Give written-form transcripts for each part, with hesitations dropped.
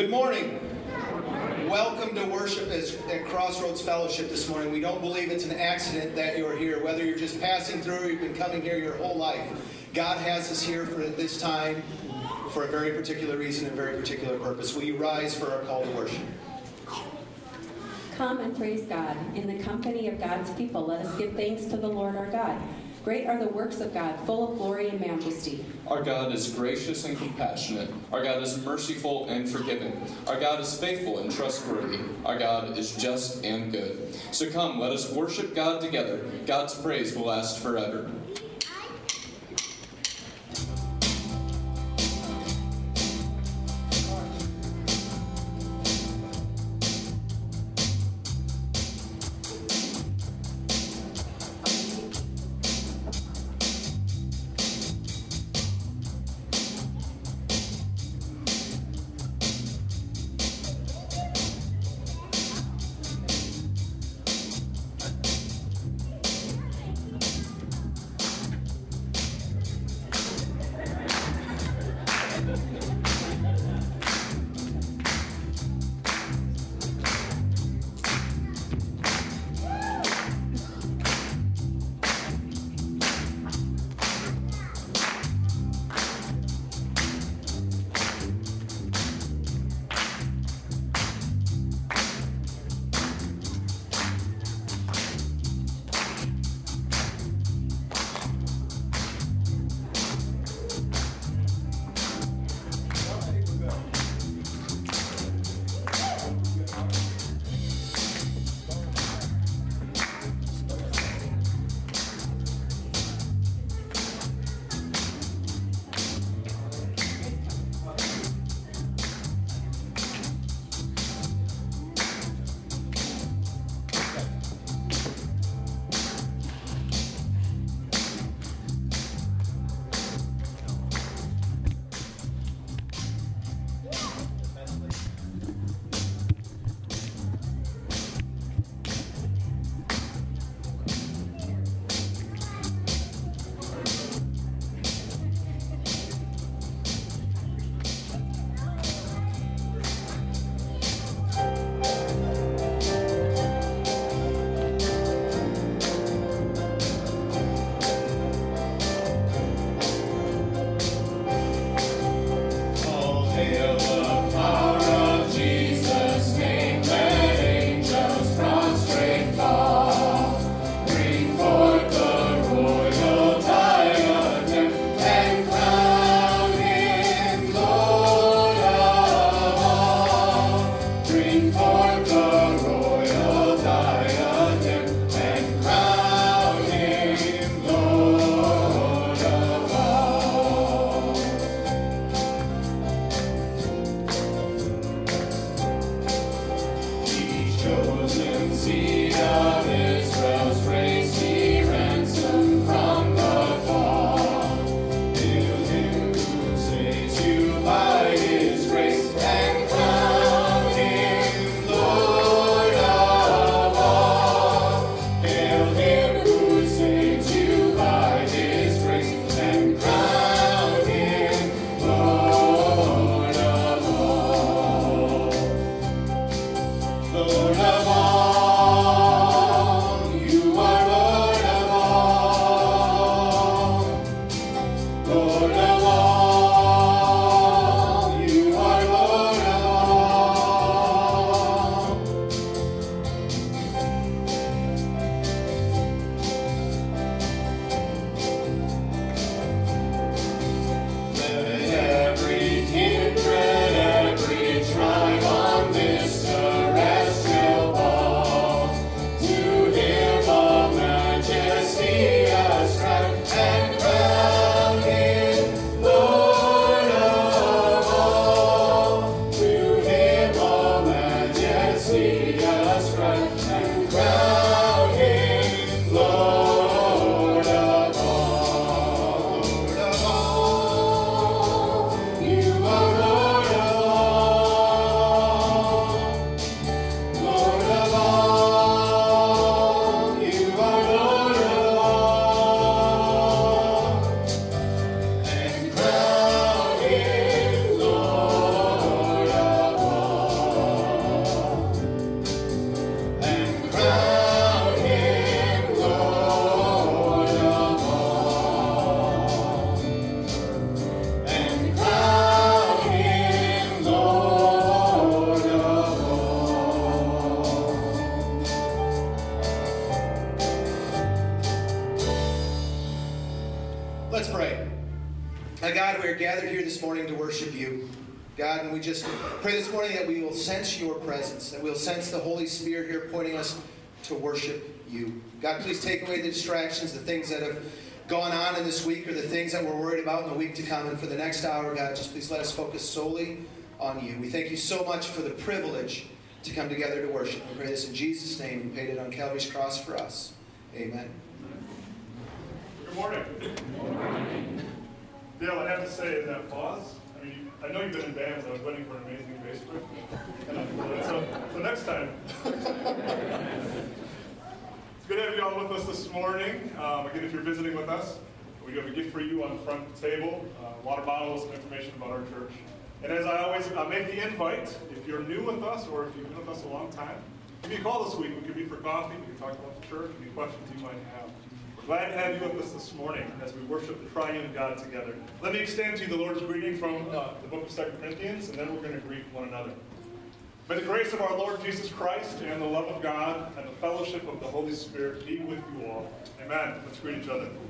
Good morning. Welcome to worship at Crossroads Fellowship this morning. We don't believe it's an accident that you're here. Whether you're just passing through or you've been coming here your whole life, God has us here for this time for a very particular reason and very particular purpose. Will you rise for our call to worship? Come and praise God. In the company of God's people, let us give thanks to the Lord our God. Great are the works of God, full of glory and majesty. Our God is gracious and compassionate. Our God is merciful and forgiving. Our God is faithful and trustworthy. Our God is just and good. So come, let us worship God together. God's praise will last forever. Let's pray. God, we are gathered here this morning to worship you. God, and we just pray this morning that we will sense your presence, that we'll sense the Holy Spirit here pointing us to worship you. God, please take away the distractions, the things that have gone on in this week or the things that we're worried about in the week to come. And for the next hour, God, just please let us focus solely on you. We thank you so much for the privilege to come together to worship. We pray this in Jesus' name. You paid it on Calvary's cross for us. Amen. Good morning. Dale, I have to say in that pause, I mean, I know you've been in bands. I was waiting for an amazing bass player. So next time. It's good to have you all with us this morning. Again, if you're visiting with us, we have a gift for you on the front table, water bottles, and information about our church. And as I always make the invite, if you're new with us or if you've been with us a long time, give me a call this week. We could meet for coffee. We can talk about the church, any questions you might have. We're glad to have you with us this morning as we worship the triune God together. Let me extend to you the Lord's greeting from the book of 2 Corinthians, and then we're going to greet one another. May the grace of our Lord Jesus Christ and the love of God and the fellowship of the Holy Spirit be with you all. Amen. Let's greet each other.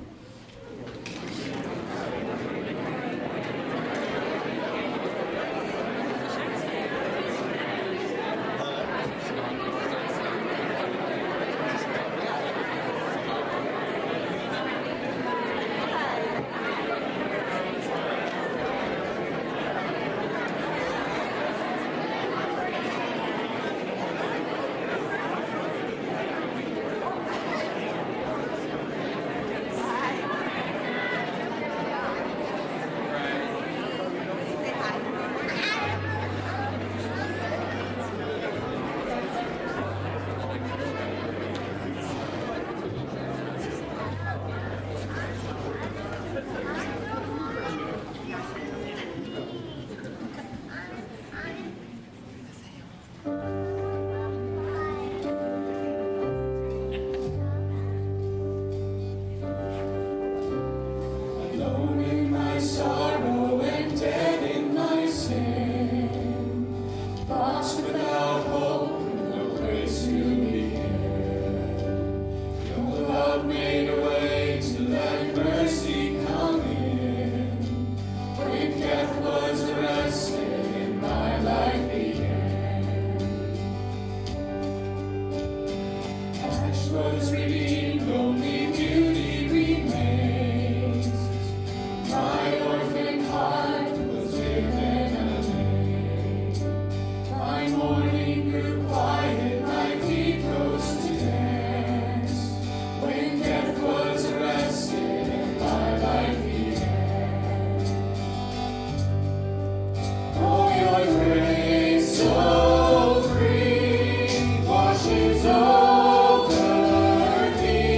Over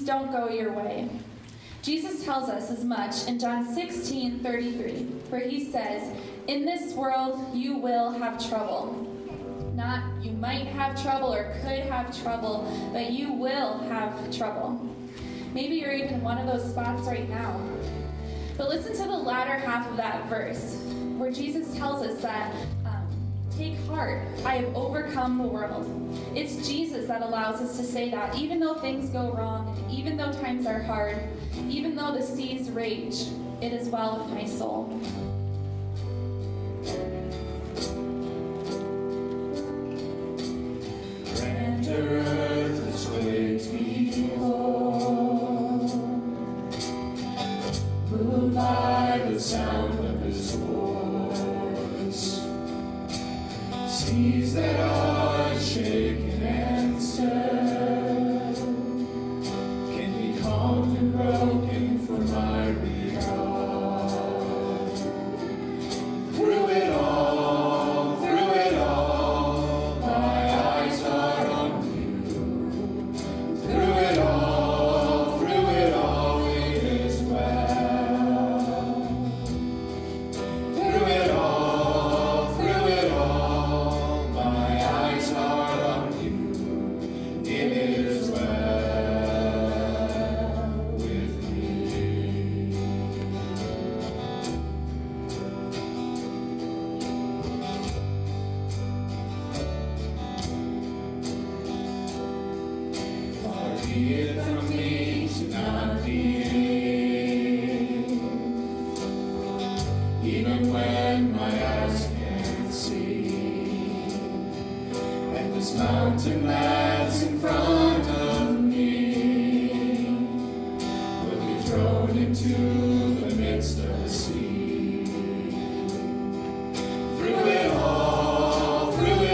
don't go your way. Jesus tells us as much in John 16:33, where he says, "In this world you will have trouble." Not you might have trouble or could have trouble, but you will have trouble. Maybe you're even in one of those spots right now. But listen to the latter half of that verse, where Jesus tells us that, take heart, I have overcome the world. It's Jesus that allows us to say that, even though things go wrong, even though times are hard, even though the seas rage, it is well with my soul. Grand earth is quaked before, moved by the sound of his voice. Seas that are shaken and stirred can be calmed and broken for my regard. Through it all, my eyes are on you. Through it all, it is well. Through it all, my eyes are on you. It is well with me. Far be it from me to not believe, even when my eyes can't see. And this mountain that's in front of me will be thrown into the midst of the sea. Through it all,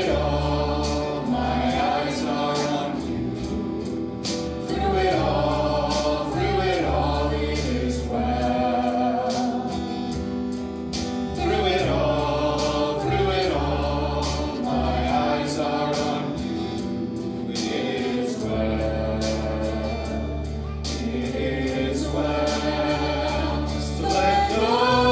my eyes are on you. Through it all, it is well. Through it all, my eyes are on you. It is well. It is well. So let go.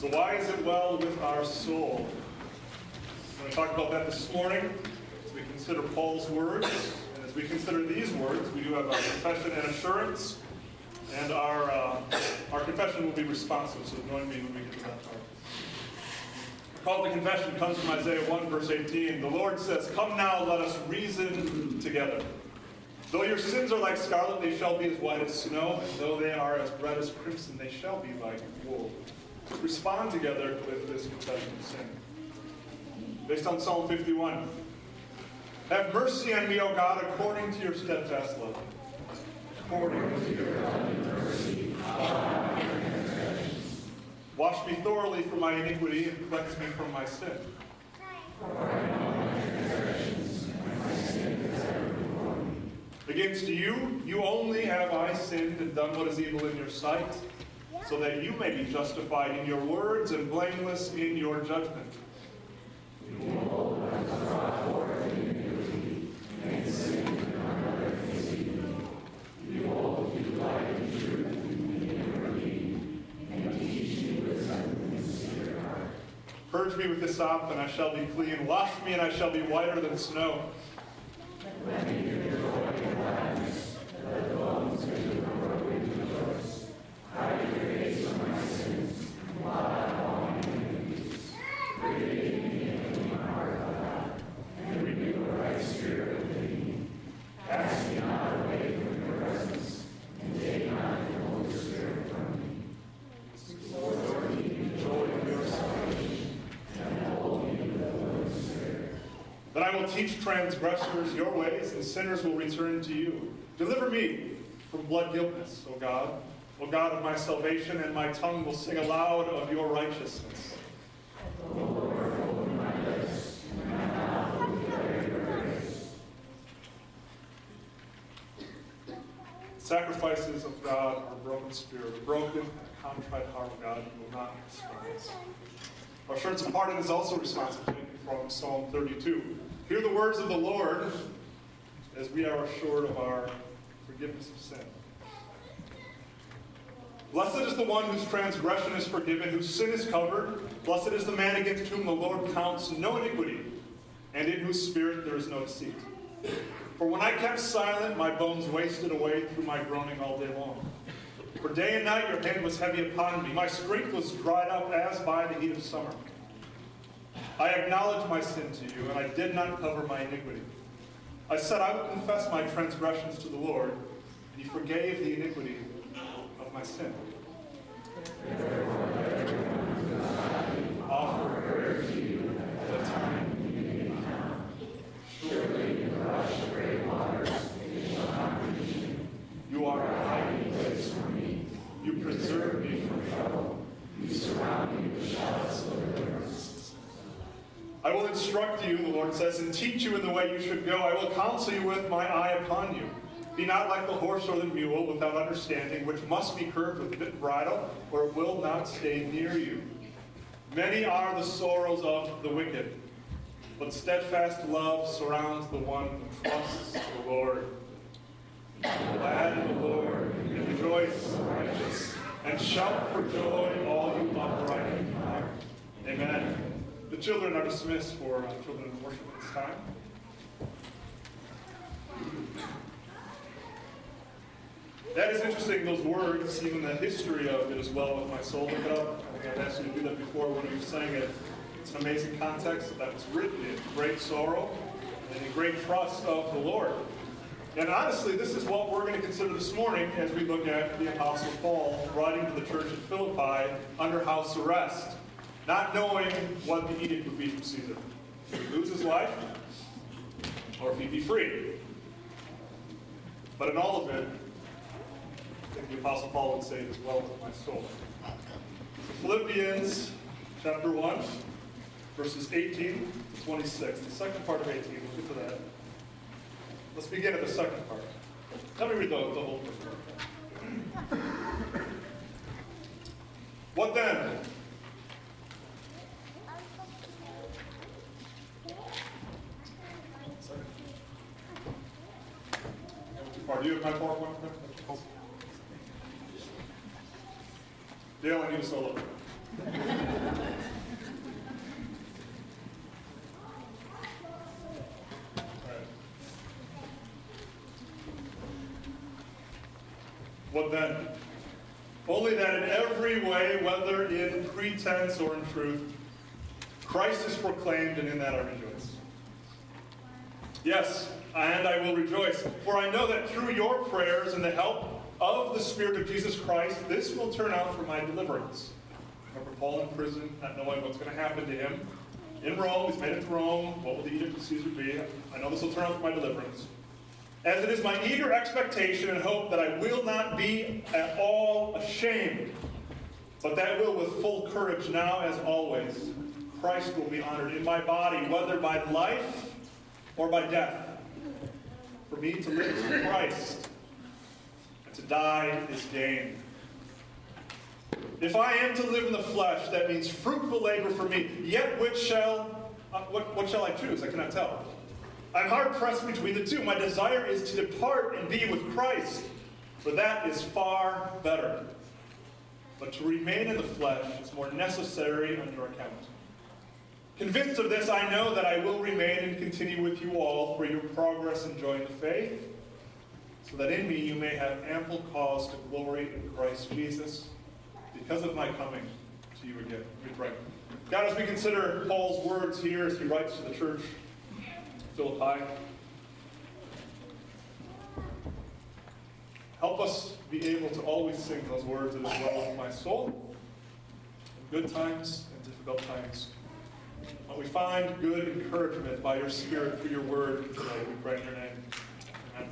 So why is it well with our soul? We're going to talk about that this morning as we consider Paul's words. And as we consider these words, we do have our confession and assurance. And our confession will be responsive, so join me when we get to that part. The call to confession comes from Isaiah 1, verse 18. The Lord says, "Come now, let us reason together. Though your sins are like scarlet, they shall be as white as snow. And though they are as red as crimson, they shall be like wool." Respond together with this confession of sin. Based on Psalm 51. Have mercy on me, O God, according to your steadfast love. According to your loving mercy, wash me thoroughly from my iniquity and cleanse me from my sin. For I know my transgressions, and my sin is ever before me. Against you only have I sinned and done what is evil in your sight, so that you may be justified in your words and blameless in your judgment. Behold, I was brought forth in iniquity, and sin did not receive me. Behold, you light and truth in me, and teach me wisdom and secret heart. Purge me with hyssop, and I shall be clean. Wash me, and I shall be whiter than snow. Let me hear your joy and gladness. Let the bones of your glory rejoice. Hide your face from my sins, and blot out all my iniquities. Create in me a clean heart, O God, and renew a right spirit within me. Cast me not away from your presence, and take not your Holy Spirit from me. Restore me the joy of your salvation, and hold me with the Holy Spirit. Then I will teach transgressors your ways, and sinners will return to you. Deliver me from blood guiltness, O God of my salvation, and my tongue will sing aloud of your righteousness. O Lord, open my lips, and my mouth will declare your praise. Sacrifices of God are a broken spirit, a broken and contrite heart of God you will not despise. Our assurance of pardon is also responsive, taken from Psalm 32. Hear the words of the Lord as we are assured of our forgiveness of sin. Blessed is the one whose transgression is forgiven, whose sin is covered. Blessed is the man against whom the Lord counts no iniquity, and in whose spirit there is no deceit. For when I kept silent, my bones wasted away through my groaning all day long. For day and night your hand was heavy upon me. My strength was dried up as by the heat of summer. I acknowledged my sin to you, and I did not cover my iniquity. I said, I will confess my transgressions to the Lord, and he forgave the iniquity of my sin. Offer prayer to you at the time you may come. Surely in the rush of great waters, it shall not reach me. You are a hiding place for me. You preserve me from trouble. You surround me with shouts of deliverance. I will instruct you, the Lord says, and teach you in the way you should go. I will counsel you with my eye upon you. Be not like the horse or the mule without understanding, which must be curbed with bit and bridle, or it will not stay near you. Many are the sorrows of the wicked, but steadfast love surrounds the one who trusts the Lord. Be glad in the Lord, and rejoice, the righteous, and shout for joy, all you upright in heart. Amen. The children are dismissed for children in worship at this time. That is interesting, those words, even the history of it as well with my soul. Look it up. I think I've asked you to do that before when you sang it. It's an amazing context that was written in great sorrow and in great trust of the Lord. And honestly, this is what we're going to consider this morning as we look at the Apostle Paul writing to the church at Philippi under house arrest, not knowing what the edict would be from Caesar. If he lose his life, or if he'd be free. But in all of it, I think the Apostle Paul would say it as well with my soul. Philippians chapter 1, verses 18 to 26. The second part of 18. We'll get to that. Let's begin at the second part. Let me read the whole first part. What then? Do you have my PowerPoint? Dale, I need a solo. What then? Only that in every way, whether in pretense or in truth, Christ is proclaimed, and in that I rejoice. Yes, and I will rejoice, for I know that through your prayers and the help of the Spirit of Jesus Christ, this will turn out for my deliverance. Remember Paul in prison, not knowing what's going to happen to him. In Rome, he's made it to Rome. What will the edict of Caesar be? I know this will turn out for my deliverance. As it is my eager expectation and hope that I will not be at all ashamed, but that will with full courage now as always, Christ will be honored in my body, whether by life or by death. For me to live is Christ, and to die is gain. If I am to live in the flesh, that means fruitful labor for me. Yet what shall I choose? I cannot tell. I'm hard-pressed between the two. My desire is to depart and be with Christ, for that is far better. But to remain in the flesh is more necessary on your account. Convinced of this, I know that I will remain and continue with you all for your progress in joy in the faith, so that in me you may have ample cause to glory in Christ Jesus, because of my coming to you again. Let me pray. God, as we consider Paul's words here as he writes to the church, Philippi, help us be able to always sing those words that is well with my soul, in good times and difficult times. When we find good encouragement by your Spirit through your word today, we pray in your name. Amen.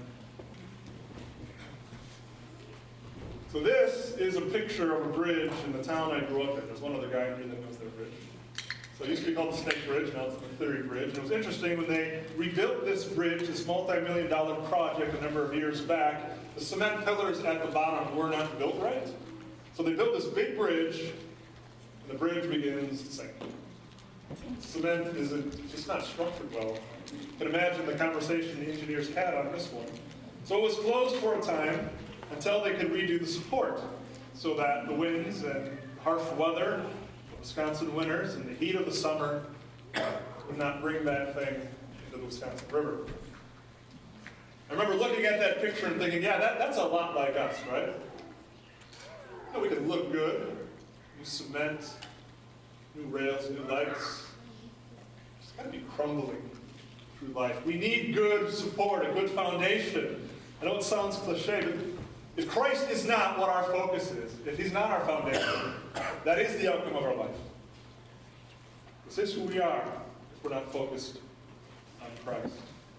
So this is a picture of a bridge in the town I grew up in. There's one other guy here that knows that bridge. So it used to be called the Snake Bridge, now it's the Cleary Bridge. And it was interesting when they rebuilt this bridge, this multi-million-dollar project a number of years back, the cement pillars at the bottom were not built right. So they built this big bridge, and the bridge begins to sink. Cement is just not structured well. You can imagine the conversation the engineers had on this one. So it was closed for a time until they could redo the support so that the winds and harsh weather, Wisconsin winters, and the heat of the summer would not bring that thing into the Wisconsin River. I remember looking at that picture and thinking, yeah, that's a lot like us, right? You know, we can look good, new cement, new rails, new lights. It's got to be crumbling through life. We need good support, a good foundation. I know it sounds cliche, but if Christ is not what our focus is, if he's not our foundation, that is the outcome of our life. This is who we are if we're not focused on Christ.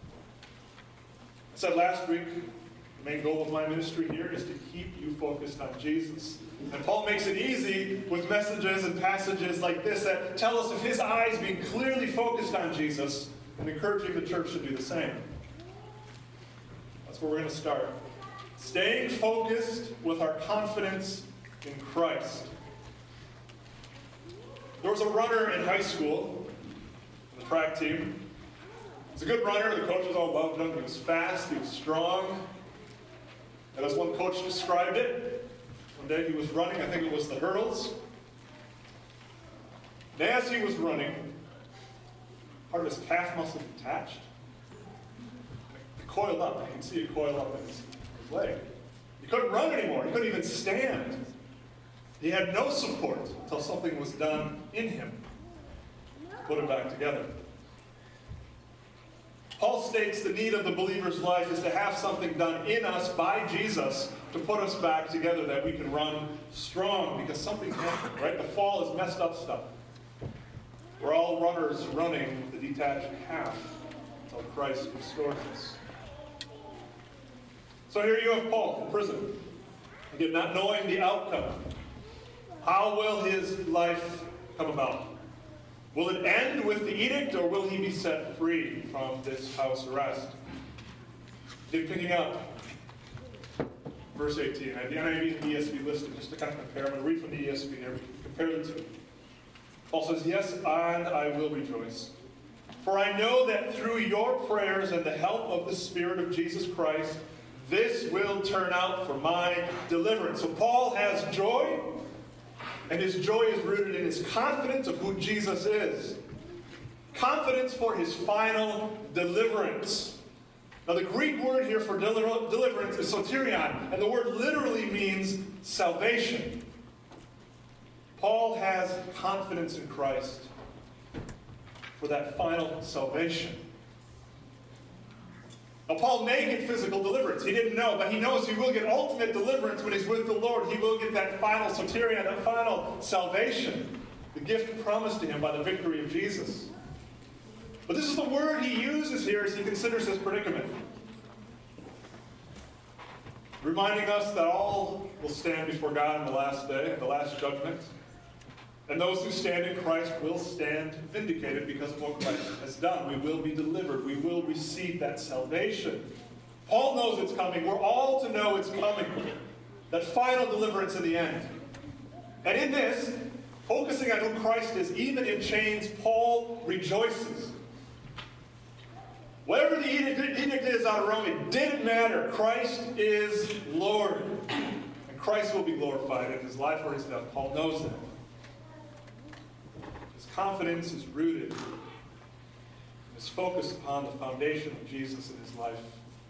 I said last week, the main goal of my ministry here is to keep you focused on Jesus. And Paul makes it easy with messages and passages like this that tell us of his eyes being clearly focused on Jesus and encouraging the church to do the same. That's where we're going to start. Staying focused with our confidence in Christ. There was a runner in high school, on the track team. He was a good runner. The coaches all loved him. He was fast. He was strong. And as one coach described it, one day he was running, I think it was the hurdles. And as he was running, part of his calf muscle detached. It coiled up. You can see it coil up in his leg. He couldn't run anymore. He couldn't even stand. He had no support until something was done in him to put him back together. Paul states the need of the believer's life is to have something done in us by Jesus to put us back together, that we can run strong, because something's happened, right? The fall has messed up stuff. We're all runners running with the detached calf until Christ restores us. So here you have Paul in prison, again, not knowing the outcome. How will his life come about? Will it end with the edict, or will he be set free from this house arrest? Then picking up verse 18. I have the NIV and ESV listed just to kind of compare. I'm going to read from the ESV there. We can compare the two. Paul says, yes, and I will rejoice. For I know that through your prayers and the help of the Spirit of Jesus Christ, this will turn out for my deliverance. So Paul has joy And his joy is rooted in his confidence of who Jesus is. Confidence for his final deliverance. Now the Greek word here for deliverance is soterion, and the word literally means salvation. Paul has confidence in Christ for that final salvation. Now, Paul may get physical deliverance. He didn't know, but he knows he will get ultimate deliverance when he's with the Lord. He will get that final soterion, that final salvation, the gift promised to him by the victory of Jesus. But this is the word he uses here as he considers his predicament, reminding us that all will stand before God in the last day, in the last judgment. And those who stand in Christ will stand vindicated because of what Christ has done. We will be delivered. We will receive that salvation. Paul knows it's coming. We're all to know it's coming. That final deliverance in the end. And in this, focusing on who Christ is, even in chains, Paul rejoices. Whatever the edict is out of Rome, it didn't matter. Christ is Lord. And Christ will be glorified in his life or his death. Paul knows that. Confidence is rooted and is focused upon the foundation of Jesus in his life.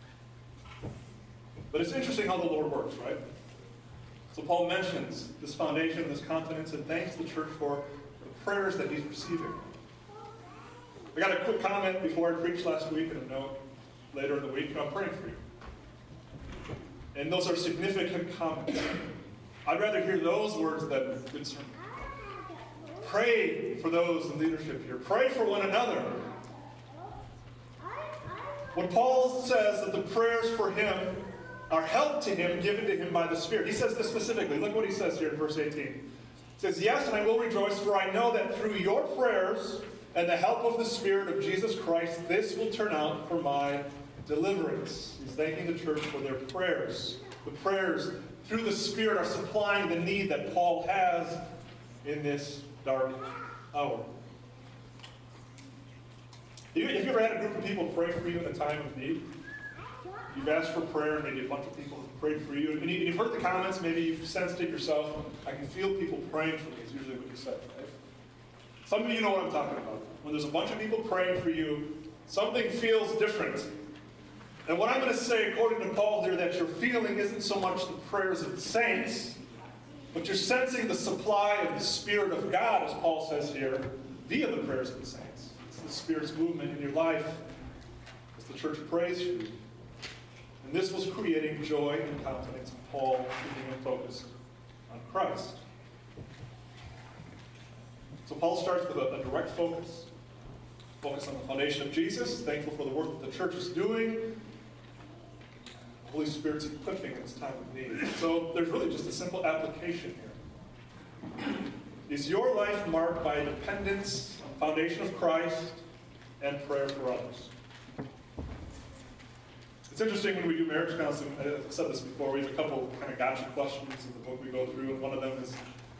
But it's interesting how the Lord works, right? So Paul mentions this foundation, this confidence, and thanks the church for the prayers that he's receiving. I got a quick comment before I preached last week and a note later in the week. I'm praying for you. And those are significant comments. I'd rather hear those words than good sermon. Pray for those in leadership here. Pray for one another. When Paul says that the prayers for him are help to him, given to him by the Spirit, he says this specifically. Look what he says here in verse 18. He says, "Yes, and I will rejoice, for I know that through your prayers and the help of the Spirit of Jesus Christ, this will turn out for my deliverance." He's thanking the church for their prayers. The prayers through the Spirit are supplying the need that Paul has in this dark hour. Have you ever had a group of people pray for you in a time of need? You've asked for prayer, and maybe a bunch of people have prayed for you. And you've heard the comments, maybe you've sensed it yourself. I can feel people praying for me, is usually what you say, right? Some of you know what I'm talking about. When there's a bunch of people praying for you, something feels different. And what I'm going to say, according to Paul here, that you're feeling isn't so much the prayers of the saints, but you're sensing the supply of the Spirit of God, as Paul says here, via the prayers of the saints. It's the Spirit's movement in your life as the church prays for you. And this was creating joy and confidence in Paul, keeping him focused on Christ. So Paul starts with a direct focus on the foundation of Jesus, thankful for the work that the church is doing. The Holy Spirit's equipping in its time of need. So there's really just a simple application here. Is your life marked by dependence on the foundation of Christ and prayer for others? It's interesting when we do marriage counseling, I've said this before, we have a couple kind of gotcha questions in the book we go through, and one of them is,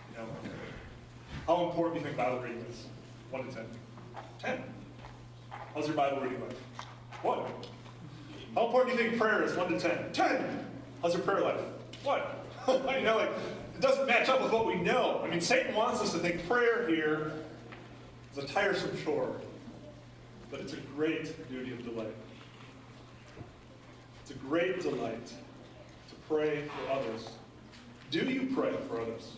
how important do you think Bible reading is? 1 to 10. 10. How's your Bible reading life? 1. How important do you think prayer is? 1 to 10. 10. How's your prayer life? What? It doesn't match up with what we know. Satan wants us to think prayer here is a tiresome chore, but it's a great duty of delight. It's a great delight to pray for others. Do you pray for others?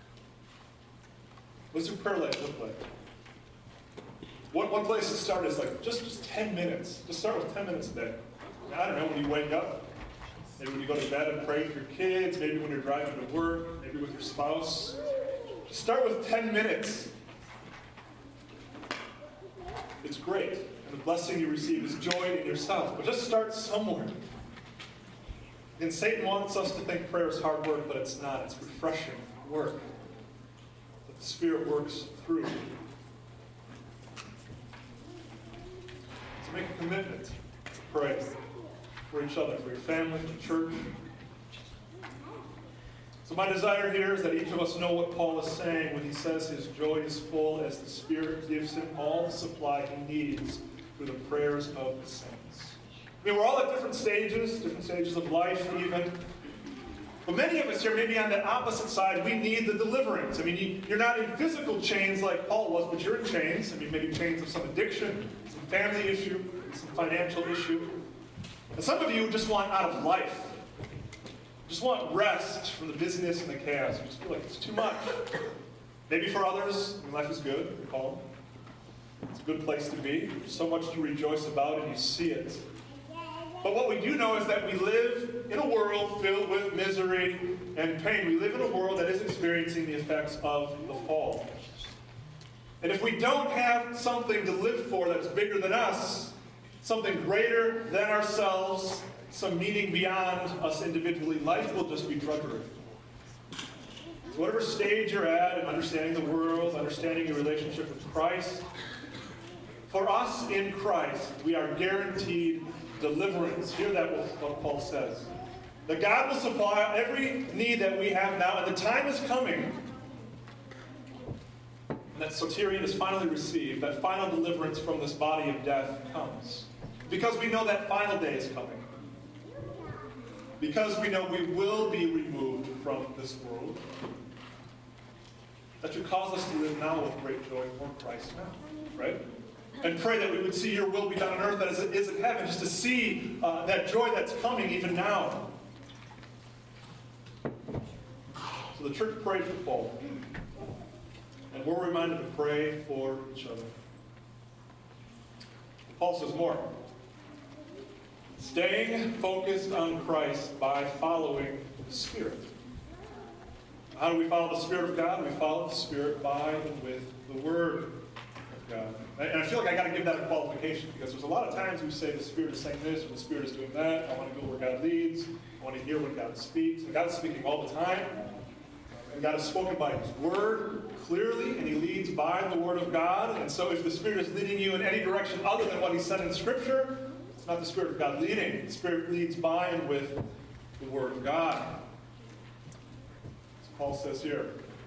What does your prayer life look like? One place to start is just 10 minutes. Just start with 10 minutes a day. I don't know, when you wake up, maybe when you go to bed and pray with your kids, maybe when you're driving to work, maybe with your spouse. Just start with 10 minutes. It's great. And the blessing you receive is joy in yourself. But just start somewhere. And Satan wants us to think prayer is hard work, but it's not. It's refreshing work that the Spirit works through. So make a commitment to pray for each other, for your family, for the church. So my desire here is that each of us know what Paul is saying when he says his joy is full as the Spirit gives him all the supply he needs through the prayers of the saints. We're all at different stages of life even. But many of us here, maybe on the opposite side, we need the deliverance. I mean, you're not in physical chains like Paul was, but you're in chains. I mean, maybe chains of some addiction, some family issue, some financial issue. And some of you just want out of life. Just want rest from the busyness and the chaos. You just feel like it's too much. Maybe for others, life is good, calm. It's a good place to be. There's so much to rejoice about, and you see it. But what we do know is that we live in a world filled with misery and pain. We live in a world that is experiencing the effects of the fall. And if we don't have something to live for that's bigger than us, something greater than ourselves, some meaning beyond us individually, life will just be drudgery. So whatever stage you're at in understanding the world, understanding your relationship with Christ, for us in Christ, we are guaranteed deliverance. Hear that what Paul says. That God will supply every need that we have now, and the time is coming. And that soterion is finally received, that final deliverance from this body of death comes. Because we know that final day is coming. Because we know we will be removed from this world. That should cause us to live now with great joy for Christ now. Right? And pray that we would see your will be done on earth as it is in heaven, just to see that joy that's coming even now. So the church prayed for Paul. And we're reminded to pray for each other. Paul says more. Staying focused on Christ by following the Spirit. How do we follow the Spirit of God? We follow the Spirit by and with the Word of God. And I feel like I got to give that a qualification, because there's a lot of times we say the Spirit is saying this or the Spirit is doing that. I want to go where God leads. I want to hear when God speaks. And God is speaking all the time. And God is spoken by His Word clearly, and He leads by the Word of God. And so if the Spirit is leading you in any direction other than what He said in Scripture, it's not the Spirit of God leading. The Spirit leads by and with the Word of God. As Paul says here.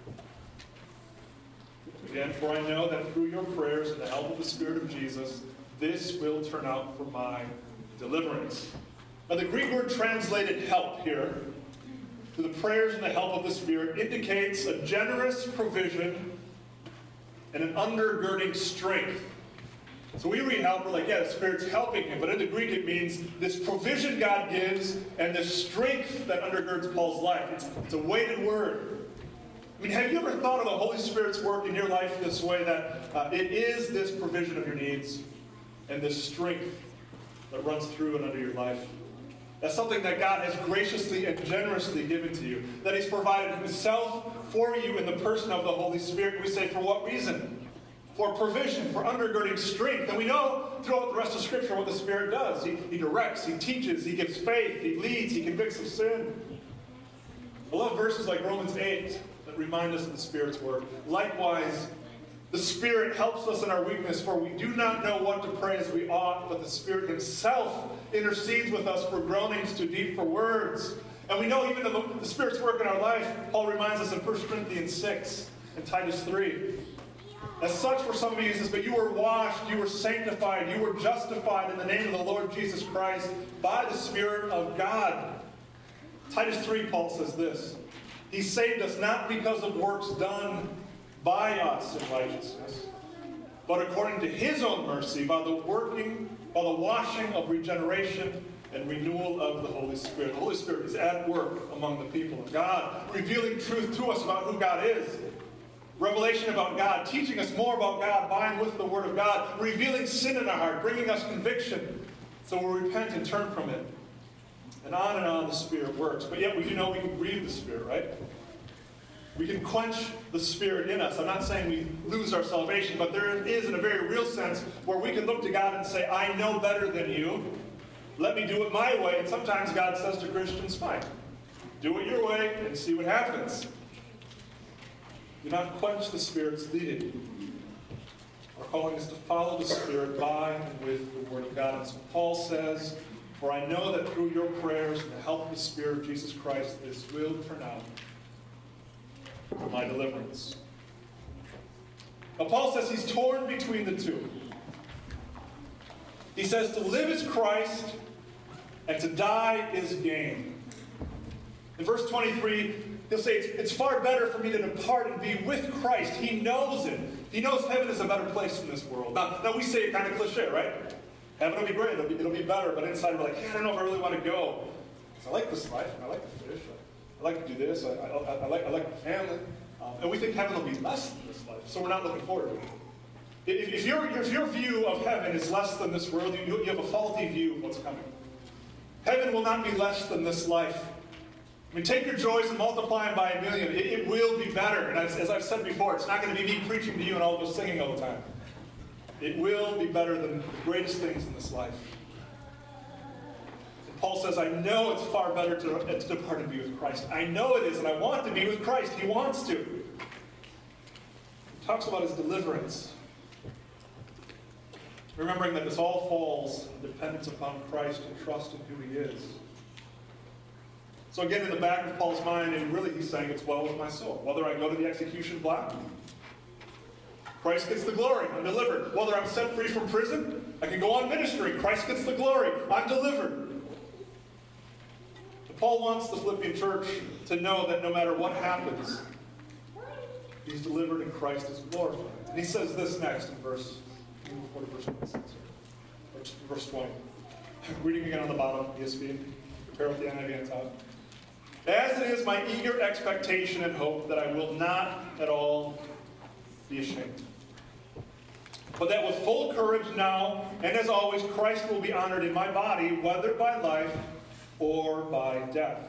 Again, for I know that through your prayers and the help of the Spirit of Jesus, this will turn out for my deliverance. Now, the Greek word translated help here, through the prayers and the help of the Spirit, indicates a generous provision and an undergirding strength. So we read help, we're like, yeah, the Spirit's helping him. But in the Greek, it means this provision God gives and this strength that undergirds Paul's life. It's a weighted word. I mean, have you ever thought of the Holy Spirit's work in your life this way, that it is this provision of your needs and this strength that runs through and under your life? That's something that God has graciously and generously given to you. That He's provided Himself for you in the person of the Holy Spirit. We say, for what reason? For provision, for undergirding strength. And we know throughout the rest of Scripture what the Spirit does. He directs, He teaches, He gives faith, He leads, He convicts of sin. I love verses like Romans 8 that remind us of the Spirit's work. Likewise, the Spirit helps us in our weakness, for we do not know what to pray as we ought, but the Spirit Himself intercedes with us for groanings too deep for words. And we know even the Spirit's work in our life, Paul reminds us in 1 Corinthians 6 and Titus 3. As such, for some of you, he says, but you were washed, you were sanctified, you were justified in the name of the Lord Jesus Christ by the Spirit of God. Titus 3, Paul says this. He saved us not because of works done by us in righteousness, but according to His own mercy, by the washing of regeneration and renewal of the Holy Spirit. The Holy Spirit is at work among the people of God, revealing truth to us about who God is. Revelation about God, teaching us more about God by and with the Word of God, revealing sin in our heart, bringing us conviction, so we'll repent and turn from it. And on the Spirit works. But yet we do know we can grieve the Spirit, right? We can quench the Spirit in us. I'm not saying we lose our salvation, but there is, in a very real sense, where we can look to God and say, I know better than you. Let me do it my way. And sometimes God says to Christians, fine. Do it your way and see what happens. Do not quench the Spirit's leading. Our calling is to follow the Spirit by and with the Word of God. And so Paul says, for I know that through your prayers and the help of the Spirit of Jesus Christ, this will turn out for my deliverance. Now Paul says he's torn between the two. He says to live is Christ and to die is gain. In verse 23, he'll say, it's far better for me to depart and be with Christ. He knows it. He knows heaven is a better place than this world. Now we say it kind of cliche, right? Heaven will be great. It'll be better. But inside we're like, I don't know if I really want to go. I like this life, and I like to fish. I like to do this. I like my family. And we think heaven will be less than this life. So we're not looking forward to it. If your view of heaven is less than this world, you have a faulty view of what's coming. Heaven will not be less than this life. I mean, take your joys and multiply them by 1,000,000. It will be better. And as I've said before, it's not going to be me preaching to you and all of us singing all the time. It will be better than the greatest things in this life. And Paul says, I know it's far better to depart and be with Christ. I know it is, and I want to be with Christ. He wants to. He talks about his deliverance. Remembering that this all falls in dependence upon Christ and trust in who he is. So again, in the back of Paul's mind, and really he's saying it's well with my soul. Whether I go to the execution block, Christ gets the glory. I'm delivered. Whether I'm set free from prison, I can go on ministering. Christ gets the glory. I'm delivered. And Paul wants the Philippian church to know that no matter what happens, he's delivered and Christ is glorified. And he says this next in verse 20. Reading again on the bottom, ESV. Compare with the NIV on top. As it is my eager expectation and hope that I will not at all be ashamed. But that with full courage now, and as always, Christ will be honored in my body, whether by life or by death.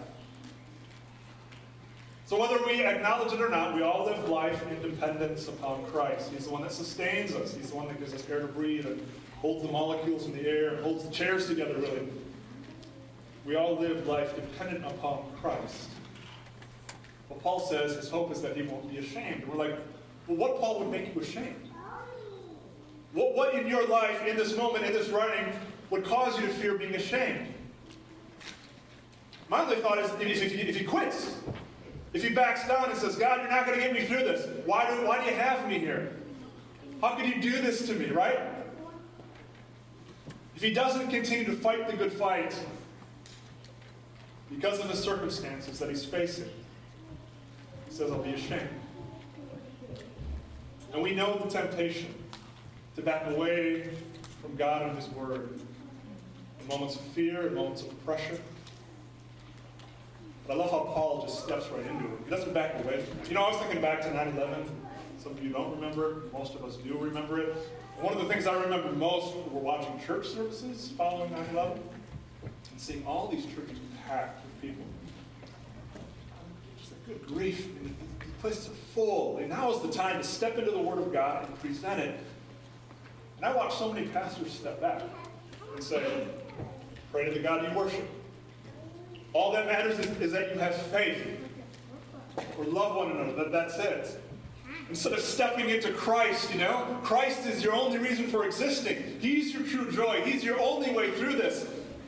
So whether we acknowledge it or not, we all live life in dependence upon Christ. He's the one that sustains us. He's the one that gives us air to breathe and holds the molecules in the air and holds the chairs together, really. We all live life dependent upon Christ. But Paul says his hope is that he won't be ashamed. And we're like, well, what, Paul, would make you ashamed? What in your life, in this moment, in this writing, would cause you to fear being ashamed? My only thought is if he quits. If he backs down and says, God, you're not going to get me through this. Why do you have me here? How could you do this to me, right? If he doesn't continue to fight the good fight because of the circumstances that he's facing, he says, I'll be ashamed. And we know the temptation to back away from God and his word in moments of fear, in moments of pressure. But I love how Paul just steps right into it. He doesn't back away from it. You know, I was thinking back to 9/11. Some of you don't remember. Most of us do remember it. And one of the things I remember most were watching church services following 9/11 and seeing all these churches packed with people. Just like, good grief. I mean, these places are full. And now is the time to step into the Word of God and present it. And I watch so many pastors step back and say, pray to the God you worship. All that matters is that you have faith or love one another. That's it. Instead of stepping into Christ, you know, Christ is your only reason for existing. He's your true joy. He's your only way through this.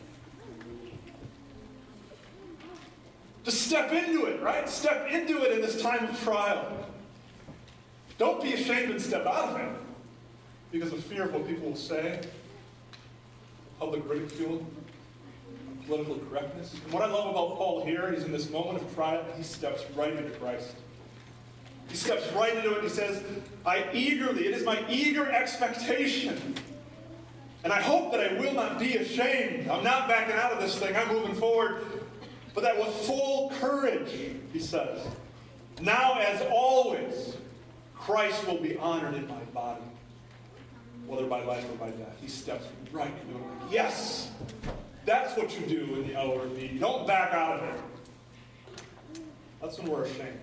Just step into it, right? Step into it in this time of trial. Don't be ashamed and step out of it because of fear of what people will say, public ridicule, political correctness. And what I love about Paul here is in this moment of trial, he steps right into Christ. He steps right into it and he says, it is my eager expectation. And I hope that I will not be ashamed. I'm not backing out of this thing. I'm moving forward. But that with full courage, he says, now as always, Christ will be honored in my body, whether by life or by death. He steps right into it. Yes! That's what you do in the hour of need. You don't back out of it. That's when we're ashamed.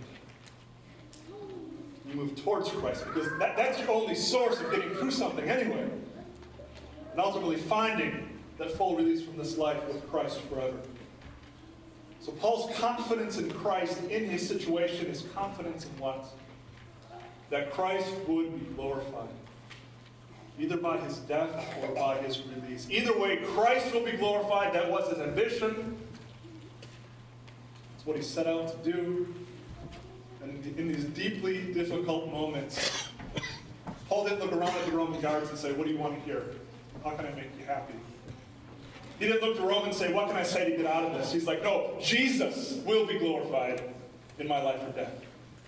You move towards Christ because that's your only source of getting through something anyway. And ultimately finding that full release from this life with Christ forever. So Paul's confidence in Christ in his situation is confidence in what? That Christ would be glorified. Either by his death or by his release. Either way, Christ will be glorified. That was his ambition. It's what he set out to do. And in these deeply difficult moments, Paul didn't look around at the Roman guards and say, what do you want to hear? How can I make you happy? He didn't look to Rome and say, what can I say to get out of this? He's like, no, Jesus will be glorified in my life or death.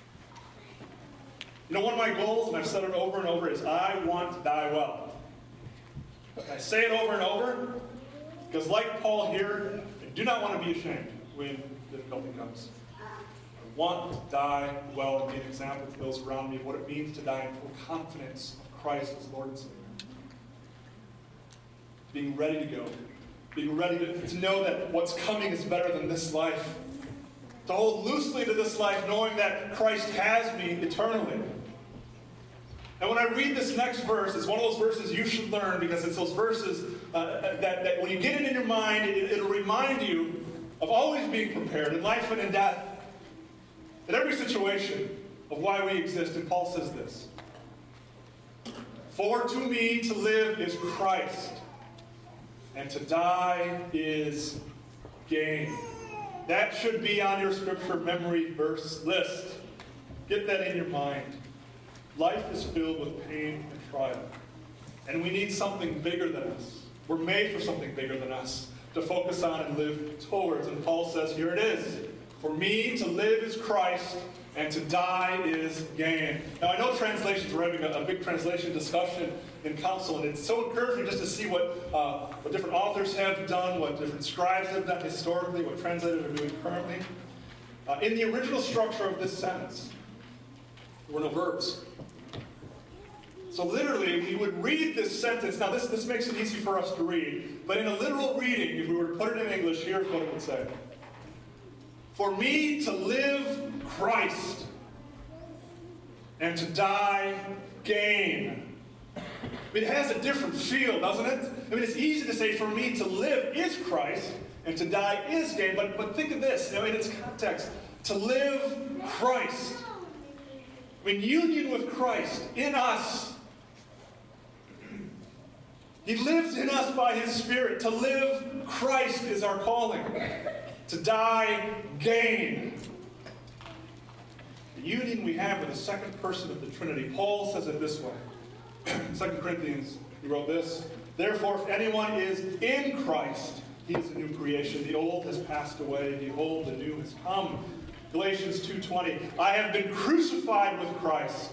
You know, one of my goals, and I've said it over and over, is I want to die well. I say it over and over because, like Paul here, I do not want to be ashamed when difficulty comes. I want to die well and be an example to those around me of what it means to die in full confidence of Christ as Lord and Savior. Being ready to go. Being ready to know that what's coming is better than this life. To hold loosely to this life, knowing that Christ has me eternally. And when I read this next verse, it's one of those verses you should learn, because it's those verses that when you get it in your mind, it'll remind you of always being prepared in life and in death, in every situation of why we exist. And Paul says this: "For to me to live is Christ, and to die is gain." That should be on your scripture memory verse list. Get that in your mind. Life is filled with pain and trial. And we need something bigger than us. We're made for something bigger than us to focus on and live towards. And Paul says, here it is. For me to live is Christ, and to die is gain. Now, I know translations, we're having a big translation discussion in council, and it's so encouraging just to see what different authors have done, what different scribes have done historically, what translators are doing currently. In the original structure of this sentence, there were no verbs. So literally, we would read this sentence. Now, this makes it easy for us to read, but in a literal reading, if we were to put it in English, here's what it would say. For me to live, Christ, and to die, gain. I mean, it has a different feel, doesn't it? I mean, it's easy to say, for me to live is Christ, and to die is gain. But think of this, in its context. To live, Christ. I mean, union with Christ in us. He lives in us by His Spirit. To live, Christ is our calling. To die, gain. The union we have with the second person of the Trinity. Paul says it this way. 2 Corinthians, he wrote this. Therefore, if anyone is in Christ, he is a new creation. The old has passed away. Behold, the new has come. Galatians 2:20. I have been crucified with Christ.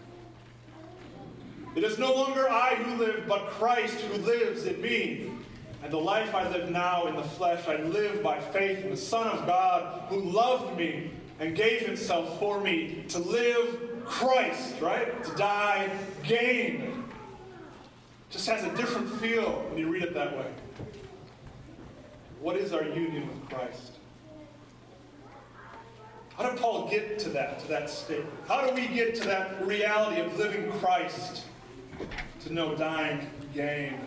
It is no longer I who live, but Christ who lives in me. And the life I live now in the flesh, I live by faith in the Son of God, who loved me and gave Himself for me. To live, Christ, right? To die, gain. Just has a different feel when you read it that way. What is our union with Christ? How did Paul get to that statement? How do we get to that reality of living Christ? To know dying, gain.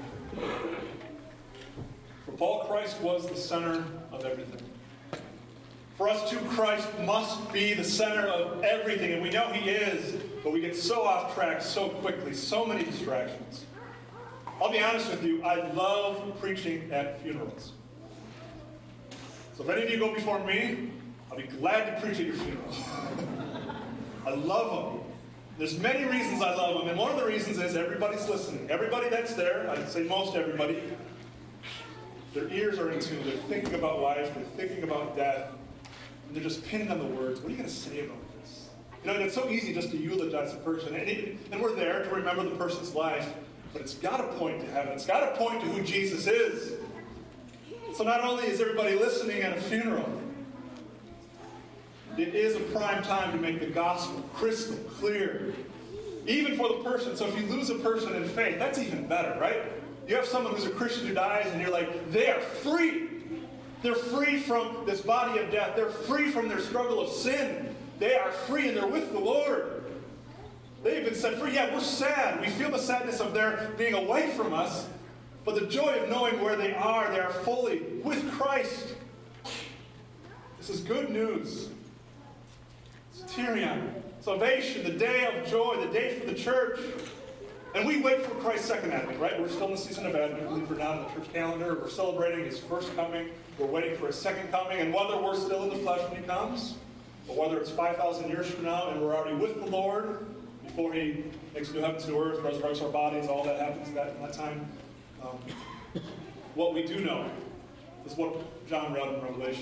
For Paul, Christ was the center of everything. For us too, Christ must be the center of everything. And we know He is, but we get so off track so quickly, so many distractions. I'll be honest with you, I love preaching at funerals. So if any of you go before me, I'll be glad to preach at your funerals. I love them. There's many reasons I love them, and one of the reasons is everybody's listening. Everybody that's there, I'd say most everybody, their ears are in tune. They're thinking about life. They're thinking about death. And they're just pinning on the words. What are you going to say about this? And it's so easy just to eulogize a person. And we're there to remember the person's life, but it's got to point to heaven. It's got to point to who Jesus is. So not only is everybody listening at a funeral, it is a prime time to make the gospel crystal clear. Even for the person. So if you lose a person in faith, that's even better, right? You have someone who's a Christian who dies and you're like, they are free. They're free from this body of death. They're free from their struggle of sin. They are free and they're with the Lord. They've been set free. Yeah, we're sad. We feel the sadness of their being away from us. But the joy of knowing where they are fully with Christ. This is good news. Tyrion, salvation, the day of joy, the day for the church. And we wait for Christ's second advent, right? We're still in the season of Advent. I believe we're now in the church calendar. We're celebrating His first coming. We're waiting for His second coming. And whether we're still in the flesh when He comes, or whether it's 5,000 years from now and we're already with the Lord before He makes new heavens, new earth, resurrects our bodies, all that happens in that time. what we do know is what John read in Revelation.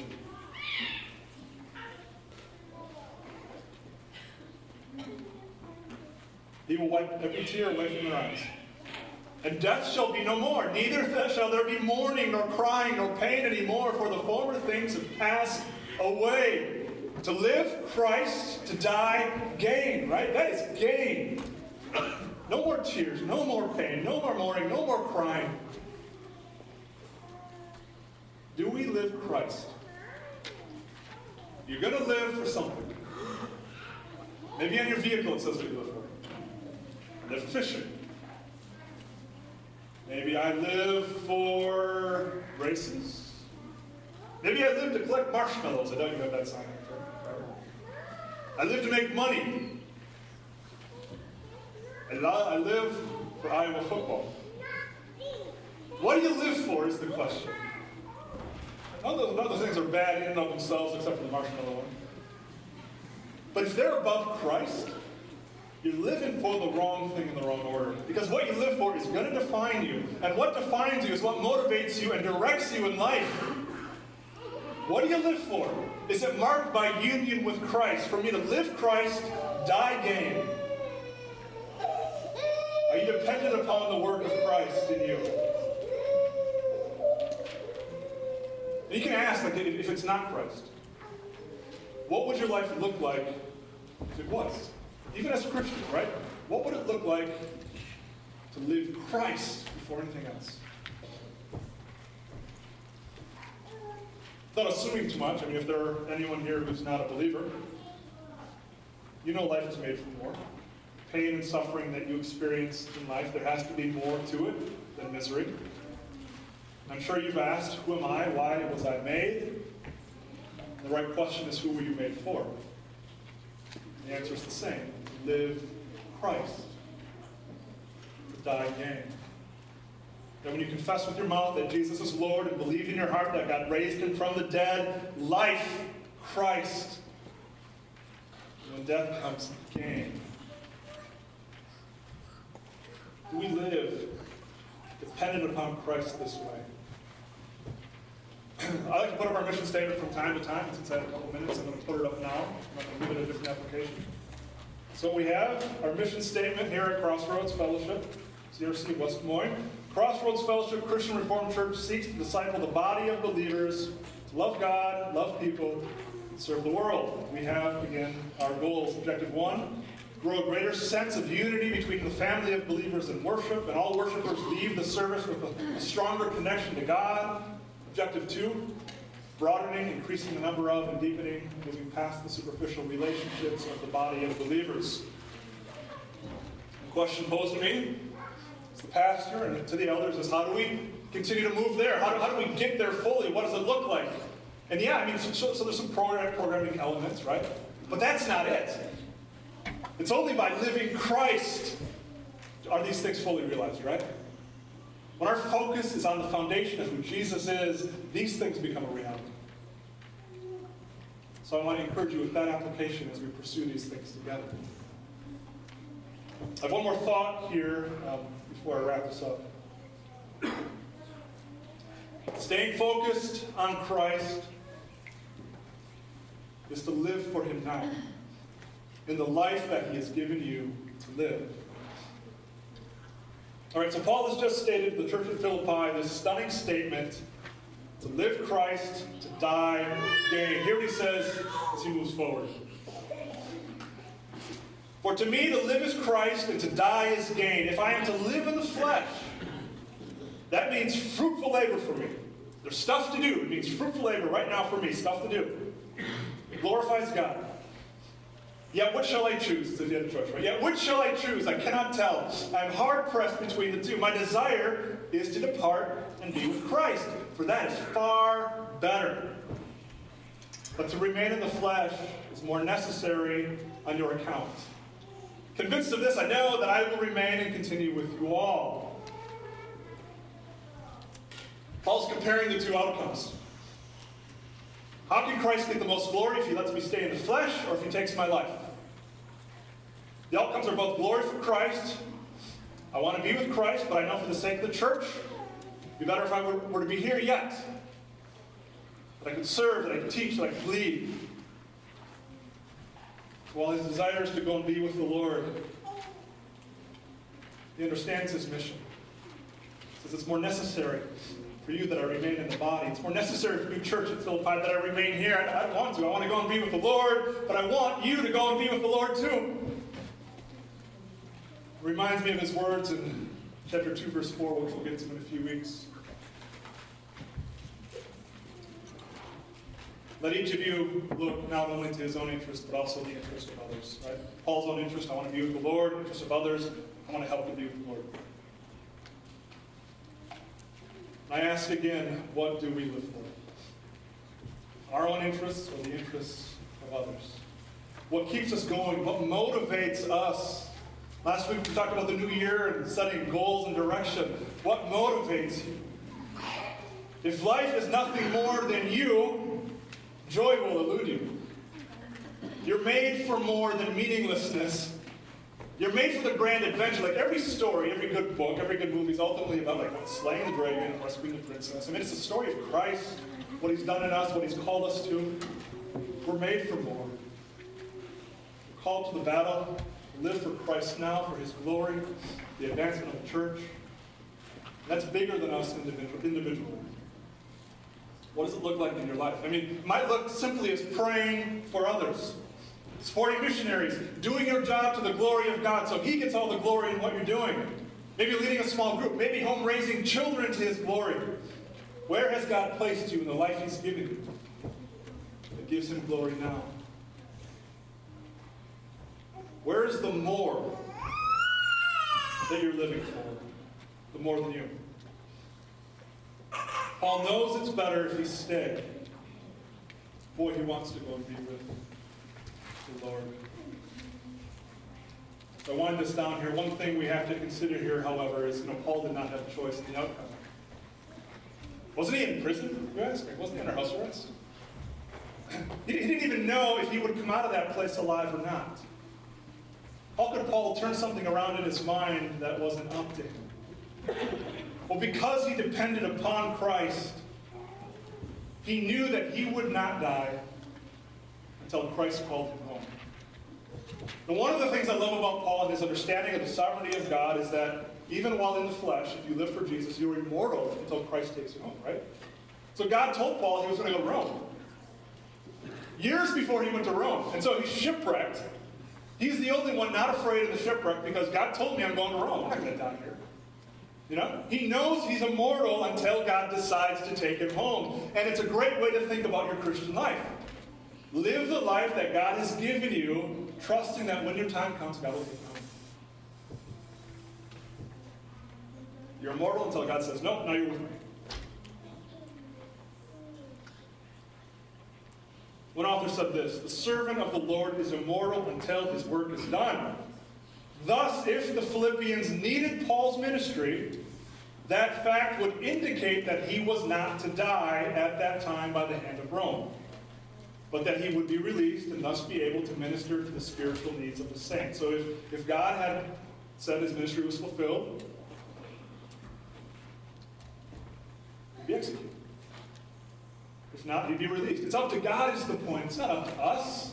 He will wipe every tear away from their eyes. And death shall be no more. Neither shall there be mourning, nor crying, nor pain anymore, for the former things have passed away. To live, Christ. To die, gain. Right? That is gain. No more tears, no more pain, no more mourning, no more crying. Do we live Christ? You're going to live for something. Maybe on your vehicle it says what you live for. I live for fishing. Maybe I live for races. Maybe I live to collect marshmallows. I know you have that sign up there. I live to make money. I live for Iowa football. What do you live for is the question. None of those things are bad in and of themselves except for the marshmallow one. But if they're above Christ, you're living for the wrong thing in the wrong order. Because what you live for is going to define you. And what defines you is what motivates you and directs you in life. What do you live for? Is it marked by union with Christ? For me to live Christ, die gain. Are you dependent upon the work of Christ in you? And you can ask, like, if it's not Christ, what would your life look like if it was? Even as a Christian, right? What would it look like to live Christ before anything else? Without assuming too much, I mean, if there are anyone here who's not a believer, you know life is made for more. Pain and suffering that you experience in life, there has to be more to it than misery. I'm sure you've asked, who am I? Why was I made? The right question is, who were you made for? The answer is the same. Live Christ. To die gain. And when you confess with your mouth that Jesus is Lord and believe in your heart that God raised him from the dead, life, Christ. And when death comes, gain. Do we live dependent upon Christ this way? I like to put up our mission statement from time to time. Since I have a couple minutes, I'm going to put it up now. I'm going to give it a different application. So we have our mission statement here at Crossroads Fellowship, CRC West Des Moines. Crossroads Fellowship Christian Reformed Church seeks to disciple the body of believers to love God, love people, and serve the world. We have, again, our goals. Objective 1, grow a greater sense of unity between the family of believers in worship, and all worshipers leave the service with a stronger connection to God. Objective 2, broadening, increasing the number of, and deepening, moving past the superficial relationships of the body of believers. The question posed to me, as the pastor and to the elders, is how do we continue to move there? How do we get there fully? What does it look like? And yeah, I mean, so there's some programming elements, right? But that's not it. It's only by living Christ are these things fully realized, right? When our focus is on the foundation of who Jesus is, these things become a reality. So I want to encourage you with that application as we pursue these things together. I have one more thought here before I wrap this up. Staying focused on Christ is to live for him now, in the life that he has given you to live. All right, so Paul has just stated to the church at Philippi this stunning statement, to live Christ, to die, gain. Hear what he says as he moves forward. For to me to live is Christ and to die is gain. If I am to live in the flesh, that means fruitful labor for me. There's stuff to do. It means fruitful labor right now for me, stuff to do. It glorifies God. Yet what shall I choose? It's if you had a choice, right? Yet which shall I choose? I cannot tell. I am hard-pressed between the two. My desire is to depart and be with Christ, for that is far better. But to remain in the flesh is more necessary on your account. Convinced of this, I know that I will remain and continue with you all. Paul's comparing the two outcomes. How can Christ get the most glory if he lets me stay in the flesh or if he takes my life? The outcomes are both glory for Christ. I want to be with Christ, but I know for the sake of the church, It'd be better if I were to be here yet. That I could serve, that I could teach, that I could lead. While his desire is to go and be with the Lord, he understands his mission. He says it's more necessary for you that I remain in the body. It's more necessary for you, church at Philippi, that I remain here. I don't want to. I want to go and be with the Lord, but I want you to go and be with the Lord too. It reminds me of his words in chapter 2, verse 4, which we'll get to in a few weeks. Let each of you look not only to his own interest, but also the interest of others. Right? Paul's own interest, I want to be with the Lord. The interest of others, I want to help you be with the Lord. I ask again, what do we live for? Our own interests or the interests of others? What keeps us going? What motivates us? Last week we talked about the new year and setting goals and direction. What motivates you? If life is nothing more than you, joy will elude you. You're made for more than meaninglessness. You're made for the grand adventure. Like every story, every good book, every good movie is ultimately about slaying the dragon and rescuing the princess. I mean, it's a story of Christ, what he's done in us, what he's called us to. We're made for more. We're called to the battle, to live for Christ now, for his glory, the advancement of the church. And that's bigger than us individually. What does it look like in your life? I mean, it might look simply as praying for others, supporting missionaries, doing your job to the glory of God so he gets all the glory in what you're doing. Maybe leading a small group, maybe home raising children to his glory. Where has God placed you in the life he's given you that gives him glory now? Where is the more that you're living for? The more than you. Paul knows it's better if he stayed. Boy, he wants to go and be with the Lord. So I wind this down here. One thing we have to consider here, however, is Paul did not have a choice in the outcome. Wasn't he in prison, you ask? Wasn't he under house arrest? He didn't even know if he would come out of that place alive or not. How could Paul turn something around in his mind that wasn't up to him? Well, because he depended upon Christ, he knew that he would not die until Christ called him home. And one of the things I love about Paul and his understanding of the sovereignty of God is that even while in the flesh, if you live for Jesus, you're immortal until Christ takes you home, right? So God told Paul he was going to go to Rome. Years before he went to Rome. And so he's shipwrecked. He's the only one not afraid of the shipwreck because God told me I'm going to Rome. I'm not going to die here. He knows he's immortal until God decides to take him home. And it's a great way to think about your Christian life. Live the life that God has given you, trusting that when your time comes, God will take you home. You're immortal until God says, no, now you're with me. One author said this, the servant of the Lord is immortal until his work is done. Thus, if the Philippians needed Paul's ministry, that fact would indicate that he was not to die at that time by the hand of Rome, but that he would be released and thus be able to minister to the spiritual needs of the saints. So if God had said his ministry was fulfilled, he'd be executed. If not, he'd be released. It's up to God is the point. It's not up to us.